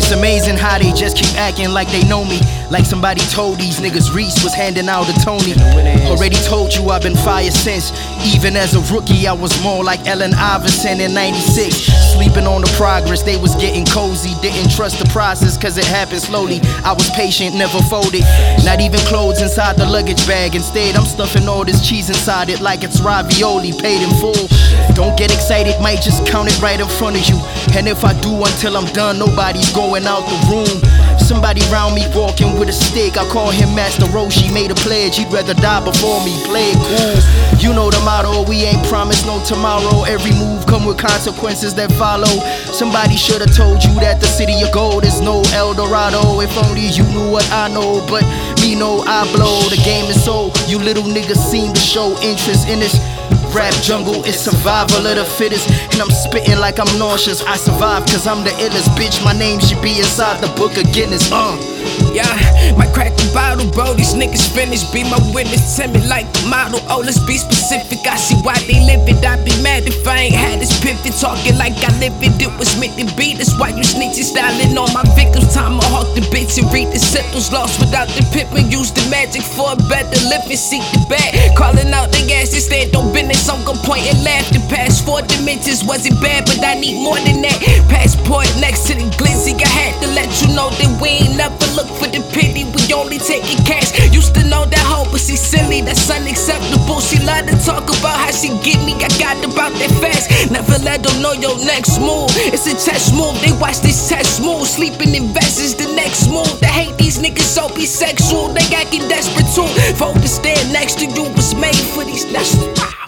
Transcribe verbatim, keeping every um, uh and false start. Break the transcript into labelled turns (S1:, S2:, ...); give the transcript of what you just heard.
S1: It's amazing how they just keep acting like they know me. Like somebody told these niggas Reese was handing out a Tony. Already told you I've been fire since. Even as a rookie, I was more like Allen Iverson in ninety-six. Sleeping on the progress, they was getting cozy. Didn't trust the process cause it happened slowly. I was patient, never folded. Not even clothes inside the luggage bag. Instead, I'm stuffing all this cheese inside it like it's ravioli, paid in full. Don't get excited, might just count it right in front of you. And if I do until I'm done, nobody's going out the room. Somebody round me walking with a stick, I call him Master Roshi. Made a pledge, he'd rather die before me, play it cool. You know the motto, we ain't promised no tomorrow. Every move come with consequences that follow. Somebody should've told you that the city of gold is no El Dorado. If only you knew what I know, but me know I blow. The game is so, you little niggas seem to show interest in this rap jungle. It's survival of the fittest, and I'm spitting like I'm nauseous. I survive cause I'm the illest, bitch. My name should be inside the book of Guinness. Uh
S2: Yeah, might crack the bottle, bro. These niggas finished. Be my witness, tell me like the model. Oh, let's be specific. I see why they live it. I'd be mad if I ain't had this pivot. Talking like I live it. It was meant to be. That's why you snitches styling on my victims. Time to hawk the bitch and read the symptoms. Lost without the pippin'. Use the magic for a better living. Seek the bad. Calling out the gas instead. Don't business. I'm gon' point and laugh. The past four dimensions wasn't bad, but I need more than that. Passport next to the glizzy. I had to let you know that we ain't never look for the pity, we only taking cash. Used to know that hoe, but she silly, that's unacceptable. She love to talk about how she get me, I got about that fast. Never let them know your next move. It's a chess move, they watch this chess move. Sleeping in vests is the next move. They hate these niggas so be sexual, they acting desperate too. For to stand next to you was made for these next.